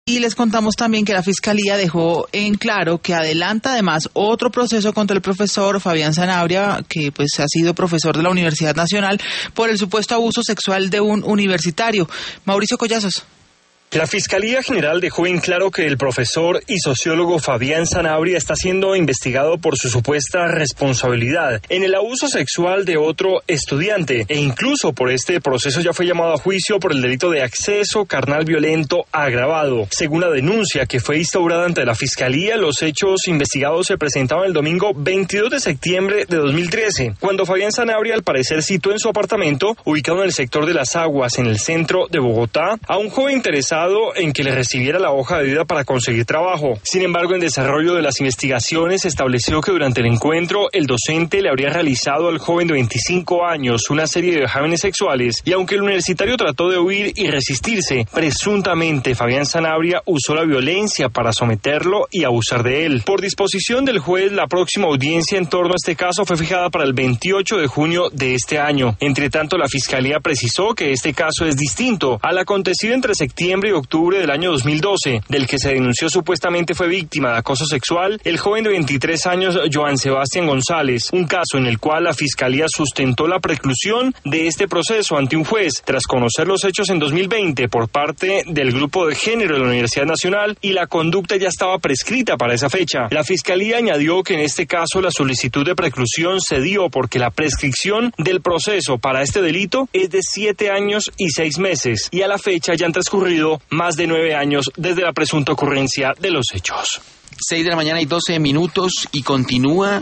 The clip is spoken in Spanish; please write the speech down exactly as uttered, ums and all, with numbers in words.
Y les contamos también que la Fiscalía dejó en claro que adelanta además otro proceso contra el profesor Fabián Sanabria, que pues ha sido profesor de la Universidad Nacional, por el supuesto abuso sexual de un universitario. Mauricio Collazos. La Fiscalía General dejó en claro que el profesor y sociólogo Fabián Sanabria está siendo investigado por su supuesta responsabilidad en el abuso sexual de otro estudiante e incluso por este proceso ya fue llamado a juicio por el delito de acceso carnal violento agravado. Según la denuncia que fue instaurada ante la Fiscalía, los hechos investigados se presentaban el domingo veintidós de septiembre de dos mil trece, cuando Fabián Sanabria al parecer citó en su apartamento, ubicado en el sector de Las Aguas, en el centro de Bogotá, a un joven interesado en que le recibiera la hoja de vida para conseguir trabajo. Sin embargo, en desarrollo de las investigaciones se estableció que durante el encuentro el docente le habría realizado al joven de veinticinco años una serie de vejámenes sexuales y aunque el universitario trató de huir y resistirse, presuntamente Fabián Sanabria usó la violencia para someterlo y abusar de él. Por disposición del juez, la próxima audiencia en torno a este caso fue fijada para el veintiocho de junio de este año. Entre tanto, la Fiscalía precisó que este caso es distinto al acontecido entre septiembre y octubre del año dos mil doce, del que se denunció supuestamente fue víctima de acoso sexual el joven de veintitrés años Joan Sebastián González, un caso en el cual la Fiscalía sustentó la preclusión de este proceso ante un juez tras conocer los hechos en dos mil veinte por parte del Grupo de Género de la Universidad Nacional y la conducta ya estaba prescrita para esa fecha. La Fiscalía añadió que en este caso la solicitud de preclusión se dio porque la prescripción del proceso para este delito es de siete años y seis meses y a la fecha ya han transcurrido más de nueve años desde la presunta ocurrencia de los hechos. Seis de la mañana y doce minutos y continúa